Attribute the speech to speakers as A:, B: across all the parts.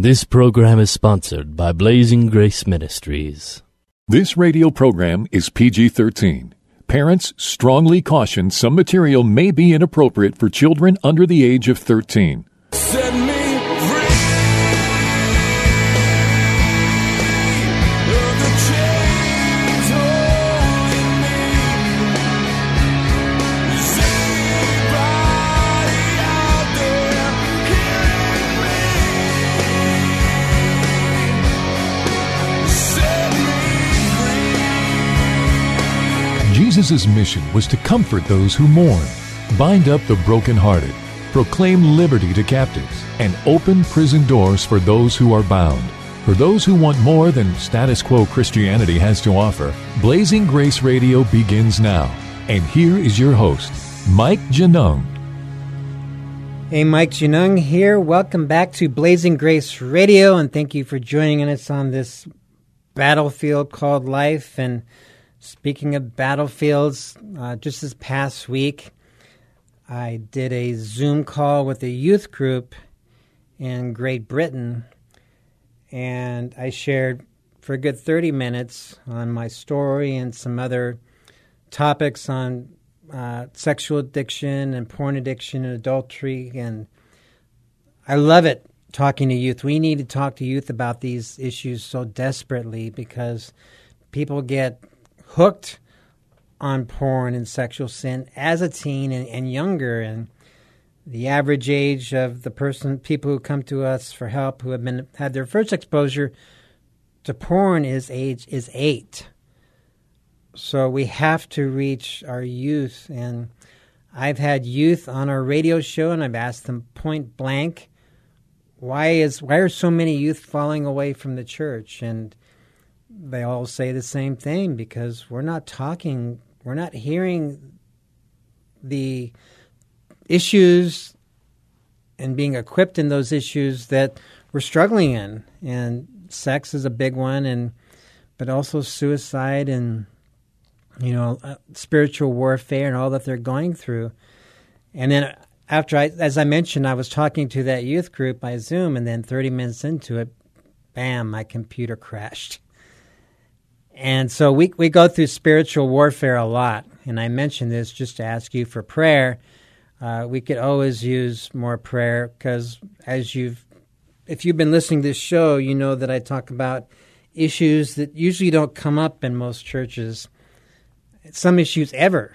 A: This program is sponsored by Blazing Grace Ministries.
B: This radio program is PG-13. Parents strongly caution some material may be inappropriate for children under the age of 13.
C: Set me free of the chains holding me. Is anybody out there hearing me? Set me free.
B: Jesus' mission was to comfort those who mourn, bind up the brokenhearted, proclaim liberty to captives, and open prison doors for those who are bound. For those who want more than status quo Christianity has to offer, Blazing Grace Radio begins now. And here is your host, Mike Genung.
D: Hey, Mike Genung here. Welcome back to Blazing Grace Radio, and thank you for joining us on this battlefield called life. And speaking of battlefields, just this past week, I did a Zoom call with a youth group in Great Britain, and I shared for a good 30 minutes on my story and some other topics on sexual addiction and porn addiction and adultery. And I love it talking to youth. We need to talk to youth about these issues so desperately because people get hooked on porn and sexual sin as a teen and younger. And the average age of the people who come to us for help who have had their first exposure to porn is 8. So we have to reach our youth. And I've had youth on our radio show, and I've asked them point blank, why are so many youth falling away from the church? And they all say the same thing, because we're not hearing the issues and being equipped in those issues that we're struggling in. And sex is a big one, but also suicide and, spiritual warfare and all that they're going through. And then as I mentioned, I was talking to that youth group by Zoom, and then 30 minutes into it, bam, my computer crashed. And so we go through spiritual warfare a lot, and I mentioned this just to ask you for prayer. We could always use more prayer because if you've been listening to this show, you know that I talk about issues that usually don't come up in most churches, some issues ever.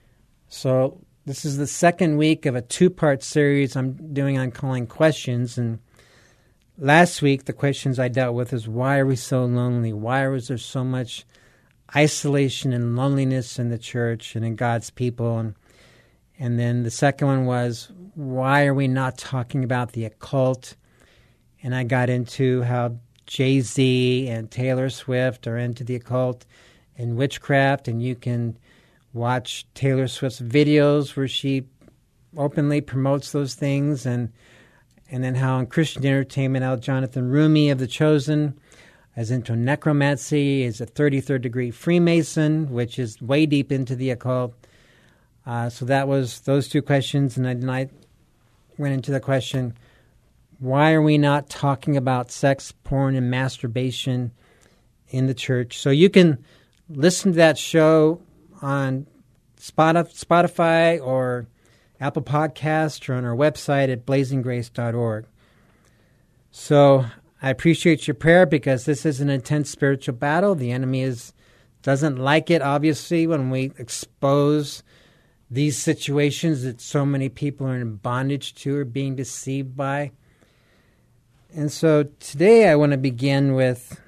D: So this is the second week of a 2-part series I'm doing on calling questions, and last week, the questions I dealt with is, why are we so lonely? Why is there so much isolation and loneliness in the church and in God's people? And then the second one was, why are we not talking about the occult? And I got into how Jay-Z and Taylor Swift are into the occult and witchcraft, and you can watch Taylor Swift's videos where she openly promotes those things, and then how in Christian entertainment, how Jonathan Rumi of The Chosen is into necromancy, is a 33rd degree Freemason, which is way deep into the occult. So that was those 2 questions. And then I went into the question, why are we not talking about sex, porn, and masturbation in the church? So you can listen to that show on Spotify or Apple Podcasts, or on our website at blazinggrace.org. So I appreciate your prayer, because this is an intense spiritual battle. The enemy doesn't like it, obviously, when we expose these situations that so many people are in bondage to or being deceived by. And so today I want to begin with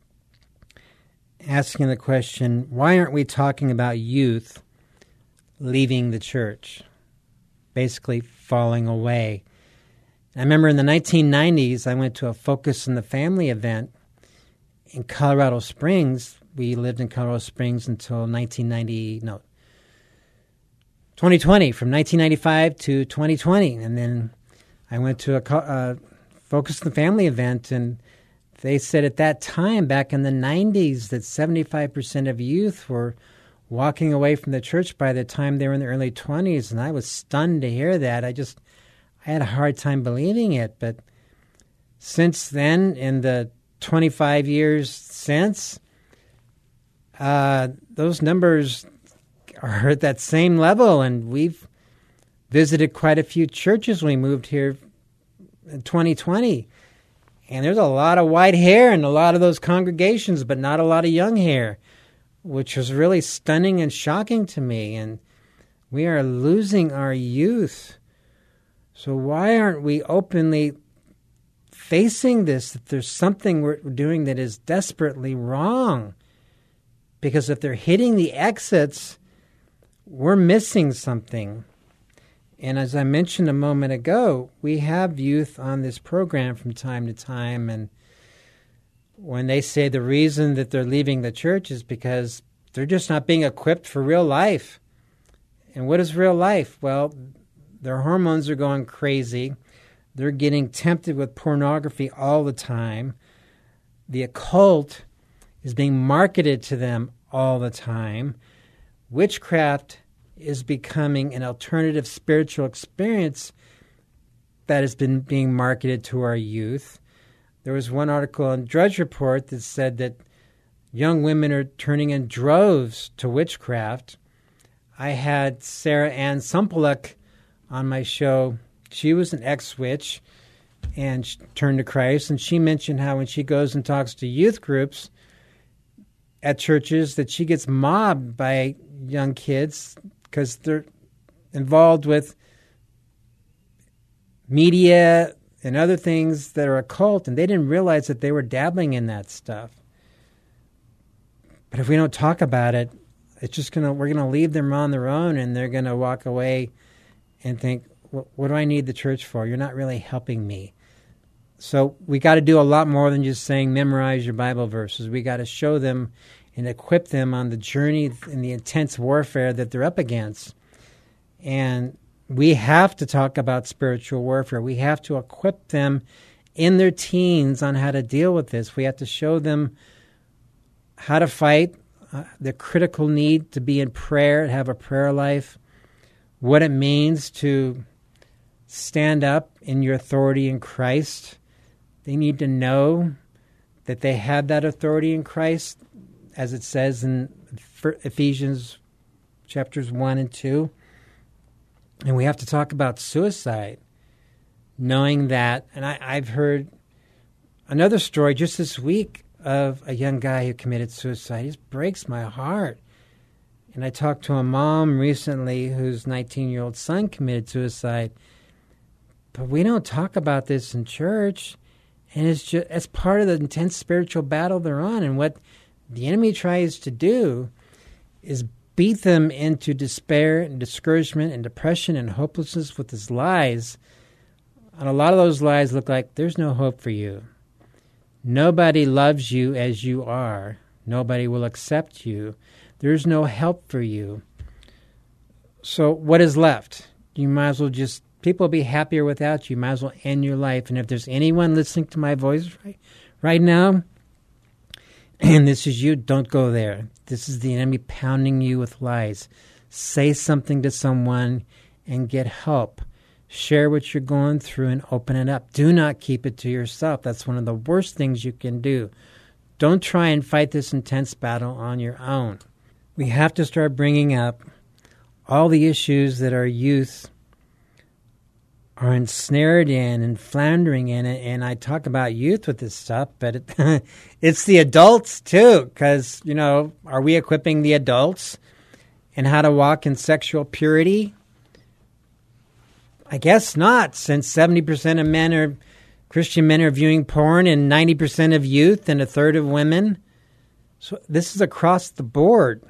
D: asking the question, why aren't we talking about youth leaving the church? Basically falling away. I remember in the 1990s, I went to a Focus on the Family event in Colorado Springs. We lived in Colorado Springs until 2020, from 1995 to 2020. And then I went to a Focus on the Family event, and they said at that time, back in the 90s, that 75% of youth were walking away from the church by the time they were in their early 20s, and I was stunned to hear that. I had a hard time believing it, but since then, in the 25 years since, those numbers are at that same level, and we've visited quite a few churches. We moved here in 2020, and there's a lot of white hair in a lot of those congregations, but not a lot of young hair, which was really stunning and shocking to me. And we are losing our youth. So why aren't we openly facing this, that there's something we're doing that is desperately wrong? Because if they're hitting the exits, we're missing something. And as I mentioned a moment ago, we have youth on this program from time to time, and when they say the reason that they're leaving the church is because they're just not being equipped for real life. And what is real life? Well, their hormones are going crazy. They're getting tempted with pornography all the time. The occult is being marketed to them all the time. Witchcraft is becoming an alternative spiritual experience that has been being marketed to our youth. There was one article in Drudge Report that said that young women are turning in droves to witchcraft. I had Sarah Ann Sumpaluk on my show. She was an ex-witch and she turned to Christ, and she mentioned how when she goes and talks to youth groups at churches that she gets mobbed by young kids because they're involved with media and other things that are occult, and they didn't realize that they were dabbling in that stuff. But if we don't talk about it, it's just we're gonna leave them on their own, and they're gonna walk away and think, what do I need the church for? You're not really helping me. So we got to do a lot more than just saying memorize your Bible verses. We got to show them and equip them on the journey and the intense warfare that they're up against. And we have to talk about spiritual warfare. We have to equip them in their teens on how to deal with this. We have to show them how to fight, the critical need to be in prayer, to have a prayer life, what it means to stand up in your authority in Christ. They need to know that they have that authority in Christ, as it says in Ephesians chapters 1 and 2. And we have to talk about suicide, knowing that, and I've heard another story just this week of a young guy who committed suicide. It just breaks my heart. And I talked to a mom recently whose 19-year-old son committed suicide. But we don't talk about this in church. And it's part of the intense spiritual battle they're on. And what the enemy tries to do is beat them into despair and discouragement and depression and hopelessness with his lies. And a lot of those lies look like there's no hope for you. Nobody loves you as you are. Nobody will accept you. There's no help for you. So what is left? You might as well people will be happier without you. You might as well end your life. And if there's anyone listening to my voice right now, and this is you, don't go there. This is the enemy pounding you with lies. Say something to someone and get help. Share what you're going through and open it up. Do not keep it to yourself. That's one of the worst things you can do. Don't try and fight this intense battle on your own. We have to start bringing up all the issues that our youth are ensnared in and floundering in it. And I talk about youth with this stuff, but it's the adults too, because, are we equipping the adults in how to walk in sexual purity? I guess not, since 70% of Christian men are viewing porn, and 90% of youth and a third of women. So this is across the board.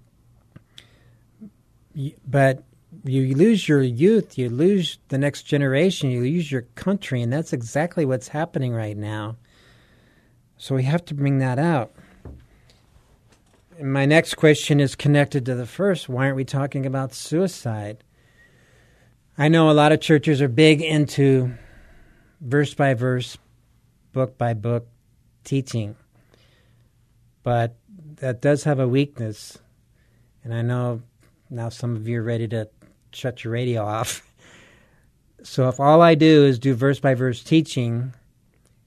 D: But you lose your youth, you lose the next generation, you lose your country, and that's exactly what's happening right now. So we have to bring that out. And my next question is connected to the first. Why aren't we talking about suicide? I know a lot of churches are big into verse by verse, book by book teaching, but that does have a weakness. And I know now some of you are ready to shut your radio off. So if all I do is do verse by verse teaching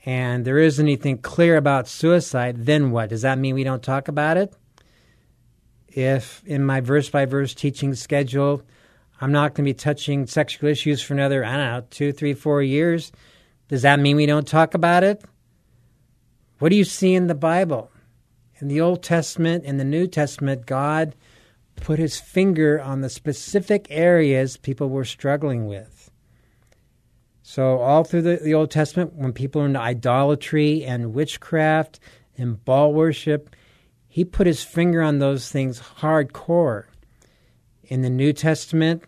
D: and there isn't anything clear about suicide, then what? Does that mean we don't talk about it? If in my verse-by-verse teaching schedule, I'm not going to be touching sexual issues for another, 2, 3, 4 years, does that mean we don't talk about it? What do you see in the Bible? In the Old Testament and the New Testament, God put his finger on the specific areas people were struggling with. So all through the Old Testament, when people are into idolatry and witchcraft and Baal worship, he put his finger on those things hardcore. In the New Testament,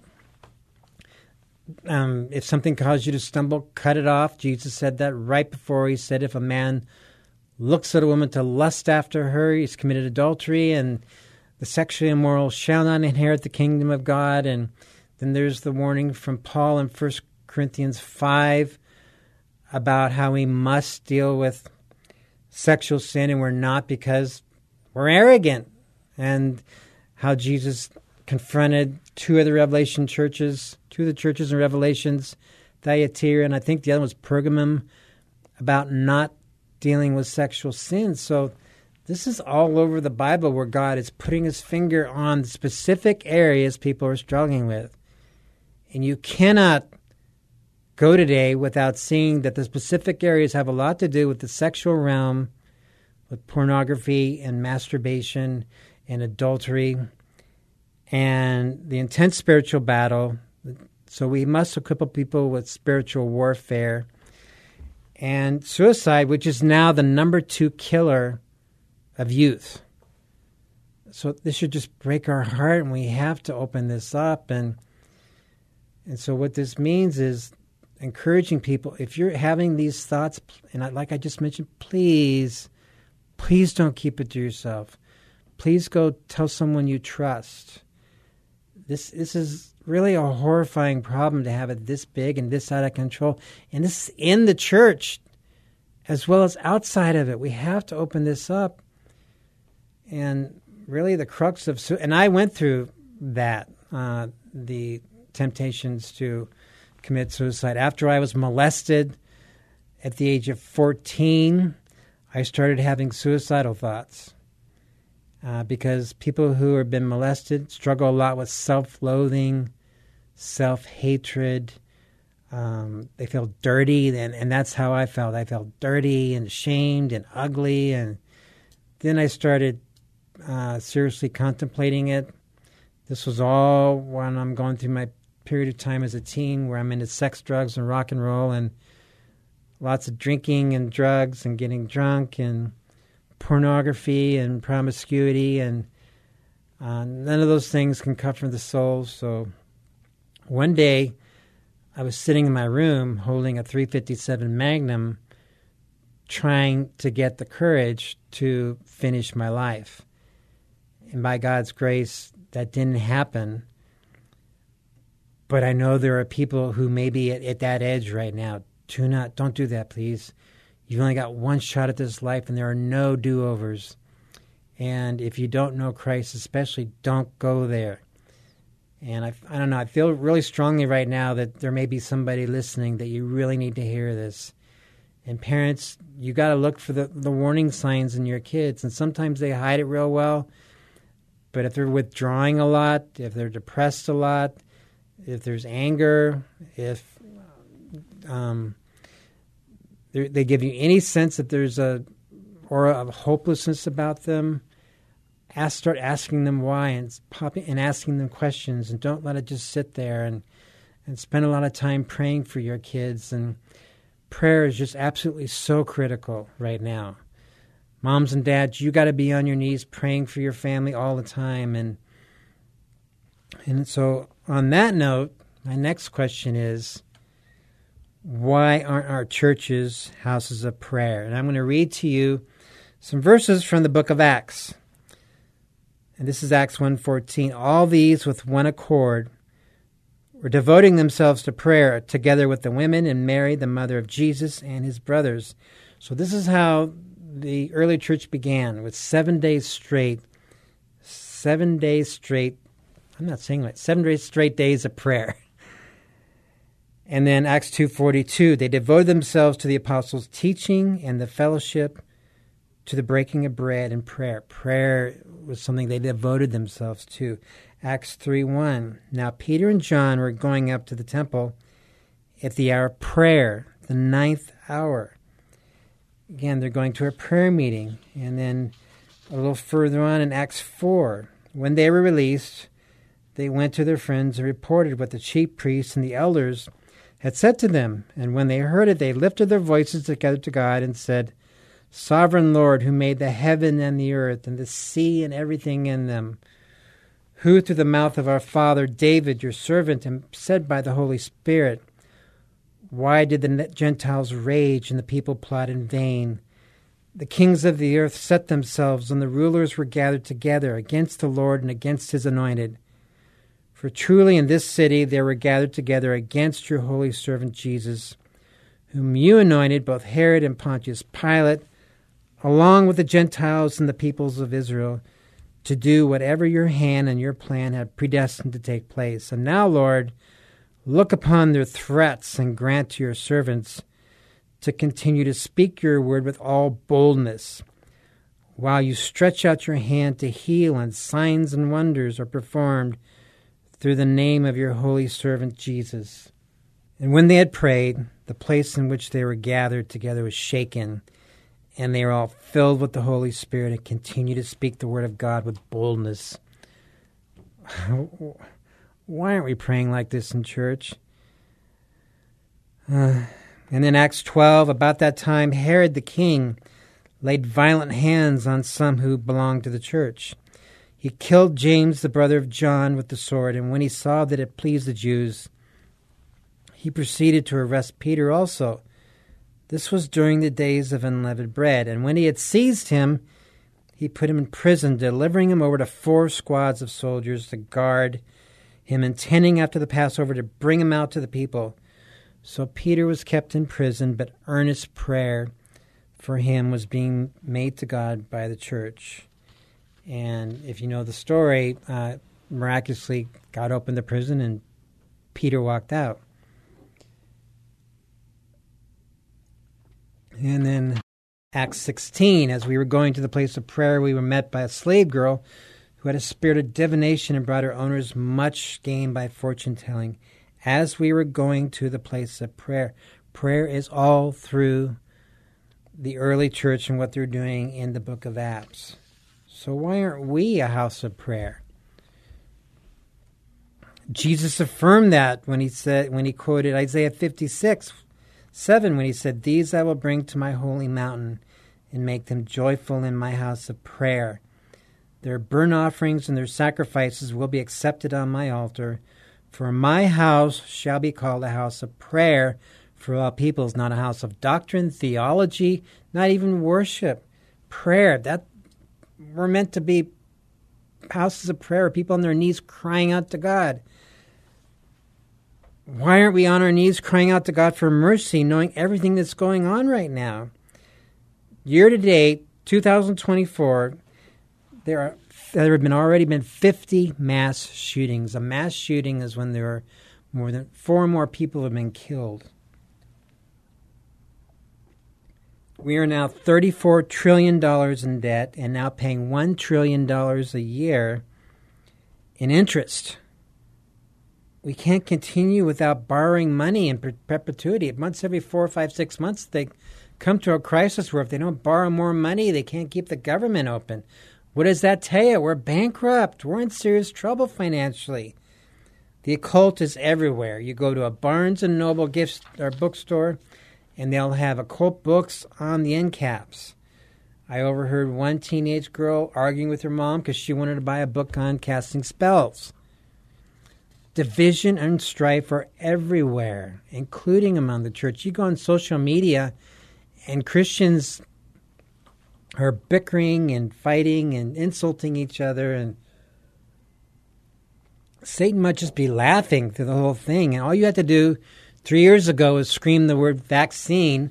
D: if something caused you to stumble, cut it off. Jesus said that right before he said, if a man looks at a woman to lust after her, he's committed adultery, and the sexually immoral shall not inherit the kingdom of God. And then there's the warning from Paul in 1 Corinthians 5 about how we must deal with sexual sin, and we're not because we're arrogant. And how Jesus confronted two of the churches in Revelations, Thyatira, and I think the other was Pergamum, about not dealing with sexual sin. So this is all over the Bible where God is putting his finger on the specific areas people are struggling with. And you cannot go today without seeing that the specific areas have a lot to do with the sexual realm, with pornography and masturbation and adultery and the intense spiritual battle. So we must equip people with spiritual warfare. And suicide, which is now the number 2 killer of youth. So this should just break our heart, and we have to open this up. And so what this means is encouraging people, if you're having these thoughts, and like I just mentioned, please don't keep it to yourself. Please go tell someone you trust. This is really a horrifying problem to have it this big and this out of control. And this is in the church as well as outside of it. We have to open this up. And really the crux of... And I went through that, the temptations to commit suicide. After I was molested at the age of 14, I started having suicidal thoughts. Because people who have been molested struggle a lot with self-loathing, self-hatred. They feel dirty, and that's how I felt. I felt dirty and ashamed and ugly. And then I started seriously contemplating it. This was all when I'm going through my period of time as a teen where I'm into sex, drugs, and rock and roll, and lots of drinking and drugs and getting drunk and pornography and promiscuity, and none of those things can comfort the soul. So one day I was sitting in my room holding a .357 Magnum, trying to get the courage to finish my life. And by God's grace, that didn't happen. But I know there are people who may be at that edge right now. Don't do that, please. You've only got one shot at this life, and there are no do-overs. And if you don't know Christ especially, don't go there. And I don't know, I feel really strongly right now that there may be somebody listening that you really need to hear this. And parents, you got to look for the warning signs in your kids. And sometimes they hide it real well. But if they're withdrawing a lot, if they're depressed a lot, if there's anger, if... they give you any sense that there's a aura of hopelessness about them, start asking them why and asking them questions, and don't let it just sit there, and spend a lot of time praying for your kids. And prayer is just absolutely so critical right now. Moms and dads, you got to be on your knees praying for your family all the time. And so on that note, my next question is, why aren't our churches houses of prayer? And I'm going to read to you some verses from the book of Acts. And this is Acts 1:14. All these with one accord were devoting themselves to prayer together with the women and Mary, the mother of Jesus, and his brothers. So this is how the early church began, with 7 days straight. 7 days straight. I'm not saying that. 7 days straight days of prayer. And then Acts 2:42, they devoted themselves to the apostles' teaching and the fellowship, to the breaking of bread and prayer. Prayer was something they devoted themselves to. Acts 3:1, now Peter and John were going up to the temple at the hour of prayer, the 9th hour. Again, they're going to a prayer meeting. And then a little further on in Acts 4, when they were released, they went to their friends and reported what the chief priests and the elders had said to them. And when they heard it, they lifted their voices together to God and said, Sovereign Lord, who made the heaven and the earth and the sea and everything in them, who through the mouth of our father David, your servant, and said by the Holy Spirit, why did the Gentiles rage and the people plot in vain? The kings of the earth set themselves, and the rulers were gathered together against the Lord and against his anointed. For truly in this city they were gathered together against your holy servant Jesus, whom you anointed, both Herod and Pontius Pilate, along with the Gentiles and the peoples of Israel, to do whatever your hand and your plan had predestined to take place. And now, Lord, look upon their threats and grant to your servants to continue to speak your word with all boldness, while you stretch out your hand to heal, and signs and wonders are performed through the name of your holy servant Jesus. And when they had prayed, the place in which they were gathered together was shaken, and they were all filled with the Holy Spirit and continued to speak the word of God with boldness. Why aren't we praying like this in church? And then Acts 12, about that time, Herod the king laid violent hands on some who belonged to the church. He killed James, the brother of John, with the sword, and when he saw that it pleased the Jews, he proceeded to arrest Peter also. This was during the days of unleavened bread, and when he had seized him, he put him in prison, delivering him over to 4 squads of soldiers to guard him, intending after the Passover to bring him out to the people. So Peter was kept in prison, but earnest prayer for him was being made to God by the church. And if you know the story, miraculously God opened the prison and Peter walked out. And then Acts 16, as we were going to the place of prayer, we were met by a slave girl who had a spirit of divination and brought her owners much gain by fortune-telling. As we were going to the place of prayer, prayer is all through the early church and what they're doing in the book of Acts. So why aren't we a house of prayer? Jesus affirmed that when he quoted Isaiah 56:7, when he said, "These I will bring to my holy mountain and make them joyful in my house of prayer. Their burnt offerings and their sacrifices will be accepted on my altar. For my house shall be called a house of prayer for all peoples," not a house of doctrine, theology, not even worship. Prayer, that we're meant to be houses of prayer, people on their knees crying out to God. Why aren't we on our knees crying out to God for mercy, knowing everything that's going on right now? Year to date, 2024, there have already been 50 mass shootings. A mass shooting is when there are more than 4 more people have been killed. We are now $34 trillion in debt and now paying $1 trillion a year in interest. We can't continue without borrowing money in perpetuity. Once every 4, 5, 6 months, they come to a crisis where if they don't borrow more money, they can't keep the government open. What does that tell you? We're bankrupt. We're in serious trouble financially. The occult is everywhere. You go to a Barnes & Noble gift or bookstore, and they'll have occult books on the end caps. I overheard one teenage girl arguing with her mom because she wanted to buy a book on casting spells. Division and strife are everywhere, including among the church. You go on social media, and Christians are bickering and fighting and insulting each other, and Satan might just be laughing through the whole thing. And all you had to do 3 years ago was scream the word vaccine,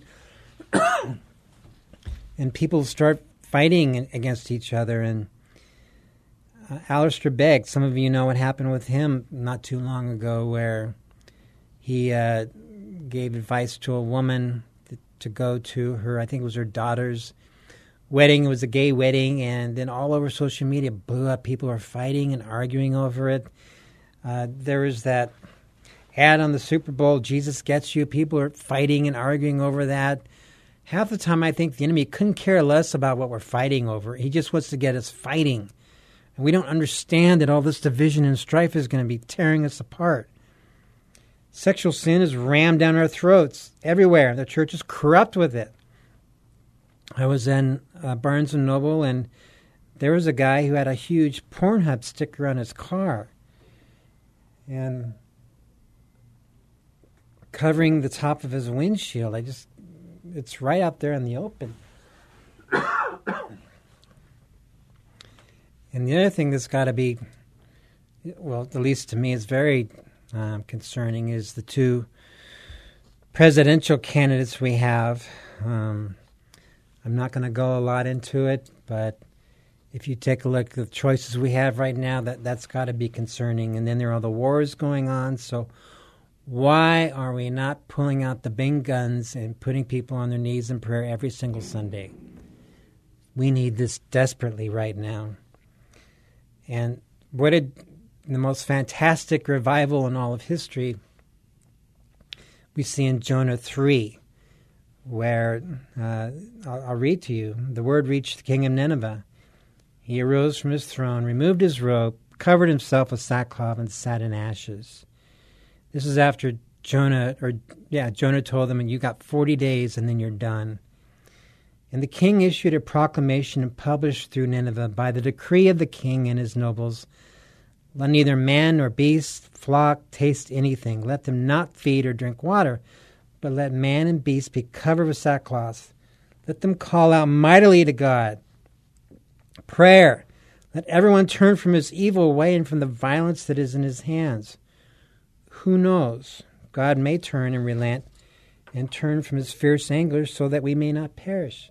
D: and people start fighting against each other. And Alistair Begg, some of you know what happened with him not too long ago, where he gave advice to a woman to go to her, I think it was her daughter's wedding. It was a gay wedding, and then all over social media blew up. People are fighting and arguing over it. There was that ad on the Super Bowl, Jesus Gets You. People are fighting and arguing over that. Half the time I think the enemy couldn't care less about what we're fighting over. He just wants to get us fighting. And we don't understand that all this division and strife is going to be tearing us apart. Sexual sin is rammed down our throats everywhere. The church is corrupt with it. I was in Barnes & Noble, and there was a guy who had a huge Pornhub sticker on his car. And covering the top of his windshield. It's right out there in the open. And the other thing that's got to be, well, at least to me, is very concerning is the two presidential candidates we have. I'm not going to go a lot into it, but if you take a look at the choices we have right now, that's got to be concerning. And then there are the wars going on, so why are we not pulling out the big guns and putting people on their knees in prayer every single Sunday? We need this desperately right now. And what did the most fantastic revival in all of history we see in Jonah 3, where, I'll read to you, the word reached the king of Nineveh. He arose from his throne, removed his robe, covered himself with sackcloth, and sat in ashes. This is after Jonah told them, and you got 40 days and then you're done. And the king issued a proclamation and published through Nineveh by the decree of the king and his nobles, let neither man nor beast, flock, taste anything. Let them not feed or drink water, but let man and beast be covered with sackcloth. Let them call out mightily to God. Prayer. Let everyone turn from his evil way and from the violence that is in his hands. Who knows? God may turn and relent and turn from his fierce anger so that we may not perish.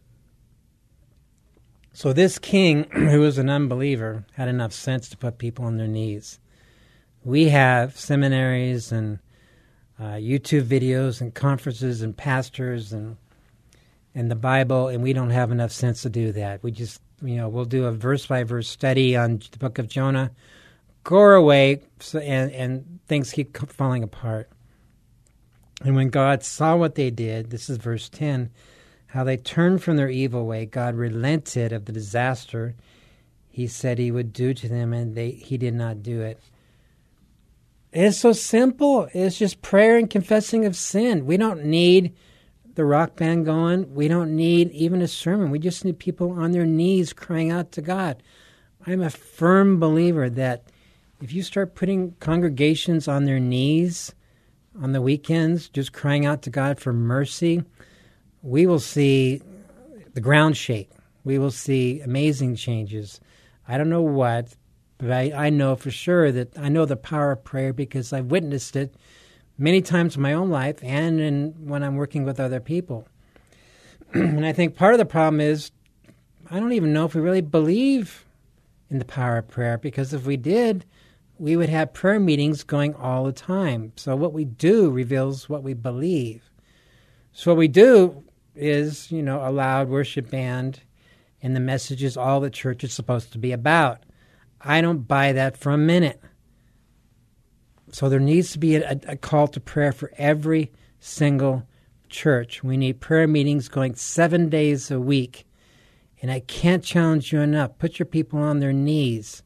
D: So this king, who was an unbeliever, had enough sense to put people on their knees. We have seminaries and YouTube videos and conferences and pastors and the Bible, and we don't have enough sense to do that. We just, we'll do a verse-by-verse study on the book of Jonah, go away, and things keep falling apart. And when God saw what they did, this is verse 10, how they turned from their evil way, God relented of the disaster he said he would do to them, and he did not do it. It's so simple. It's just prayer and confessing of sin. We don't need the rock band going. We don't need even a sermon. We just need people on their knees crying out to God. I'm a firm believer that if you start putting congregations on their knees on the weekends, just crying out to God for mercy, we will see the ground shake. We will see amazing changes. I don't know what, but I know for sure that I know the power of prayer because I've witnessed it many times in my own life and when I'm working with other people. And I think part of the problem is I don't even know if we really believe in the power of prayer, because if we did, we would have prayer meetings going all the time. So what we do reveals what we believe. So what we do is, a loud worship band, and the message is all the church is supposed to be about. I don't buy that for a minute. So there needs to be a call to prayer for every single church. We need prayer meetings going 7 days a week. And I can't challenge you enough. Put your people on their knees.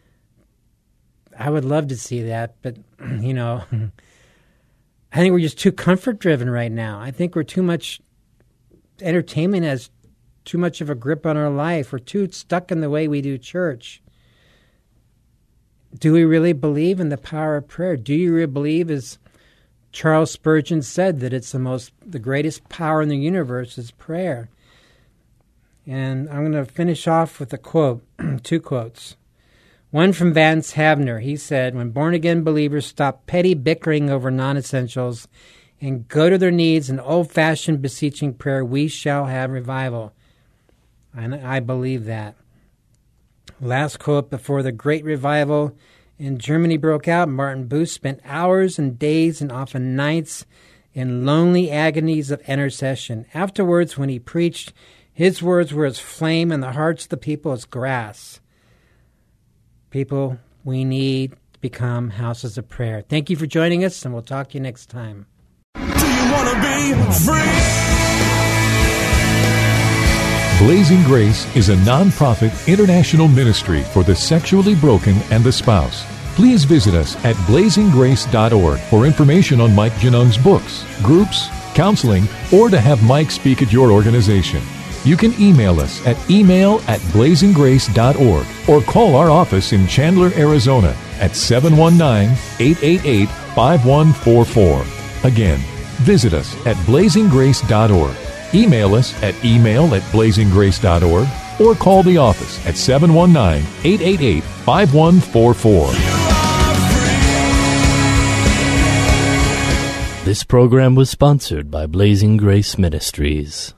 D: I would love to see that, but, I think we're just too comfort-driven right now. I think we're too much, entertainment has too much of a grip on our life. We're too stuck in the way we do church. Do we really believe in the power of prayer? Do you really believe, as Charles Spurgeon said, that it's the greatest power in the universe is prayer? And I'm going to finish off with a quote, two quotes. One from Vance Havner. He said, when born-again believers stop petty bickering over non-essentials and go to their knees in old-fashioned beseeching prayer, we shall have revival. And I believe that. Last quote, before the great revival in Germany broke out, Martin Booth spent hours and days and often nights in lonely agonies of intercession. Afterwards, when he preached, his words were as flame and the hearts of the people as grass. People, we need to become houses of prayer. Thank you for joining us, and we'll talk to you next time.
C: Do you want to be free?
B: Blazing Grace is a non-profit international ministry for the sexually broken and the spouse. Please visit us at blazinggrace.org for information on Mike Genung's books, groups, counseling, or to have Mike speak at your organization. You can email us at email@blazinggrace.org or call our office in Chandler, Arizona at 719-888-5144. Again, visit us at blazinggrace.org. Email us at email@blazinggrace.org or call the office at 719-888-5144.
A: This program was sponsored by Blazing Grace Ministries.